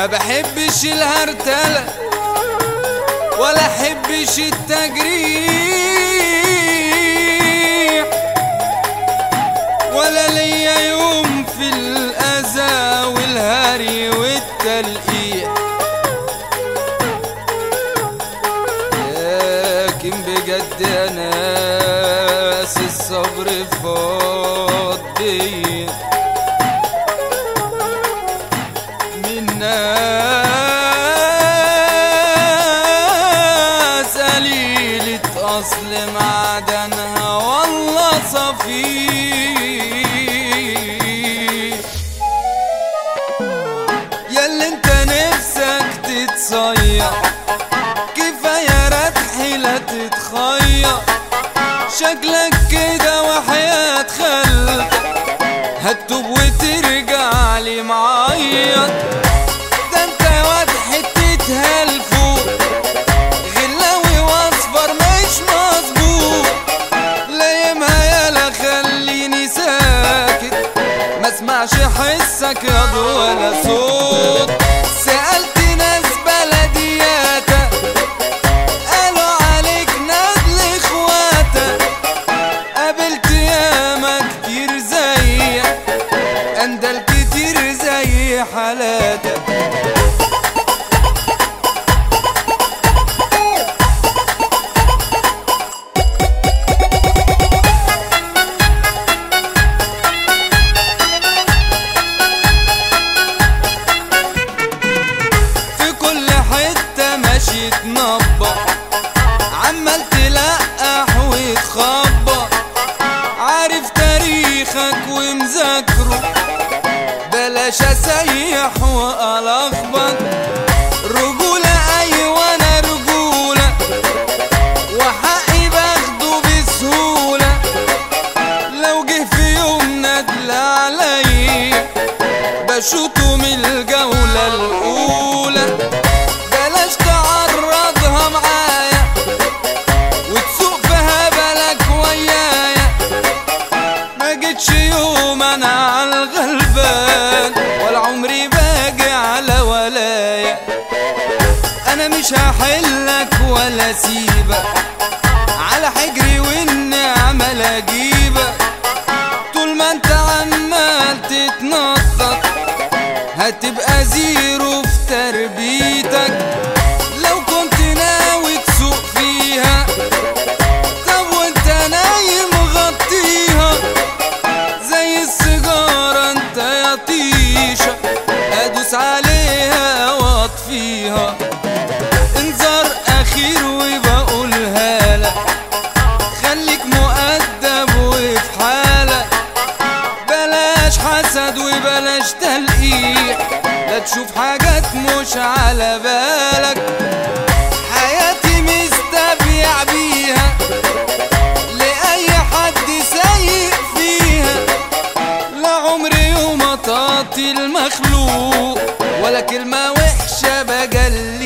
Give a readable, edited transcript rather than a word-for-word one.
بحبش الهرتلة ولا احبش التجريح، ولا ليا يوم في الأذى والهري والتلقيح. لكن بجد يا ناس الصبر فاض بيا من ناس قليلة أصل معدنها والله صفيح. ياللي انت نفسك تتصيح كفاية ردحي لا تتخير، شكلك كده وحياة خلقك هتوب وترجع لي معيط. ده انت واد حتة هلفوق غلاوي واصفر مش مظبوط، لايمها يالا خليني ساكت ما اسمعش حسك ياض ولا صوت. سألت ناس بلدياتك قالوا عليك نادل اخواتك، قابلت ياما كتير زيك اندل كتير زي حالاتك. في كل حتة ماشي تنبط عمال تلقح وتخبط، عارف تاريخك ومذاكره بلاش اسيح والخبط. رجولة ايوه انا رجولة وحقي باخده بسهولة، لو جه في يوم ندل عليا بشوطه من الجولة الاولى. بلاش تعرضها معايا وتسوق في هبلك ويايا، ما جيتش يوم انا عالغلبان ولا عمري باجي على ولايا. انا مش هحلك ولا سيبك على حجري والنعمة لا اجيبك، طول ما انت عمال تتنطط هتبقى زيرو في تربيتك. لو كنت ناوي تسوق فيها طب وانت نايم غطيها، زي السيجارة انت يا طيشة ادوس عليها واطفيها. انذار اخير وبقولها لك خليك مؤدب وفي حالك، بلاش حسد وبلاش تلقيح، لا تشوف حاجات مش على بالك. حياتي مستبيع بيها لأي حد سايق فيها، لا عمري يوم اطاطي المخلوق ولا كلمة وحشة بجلي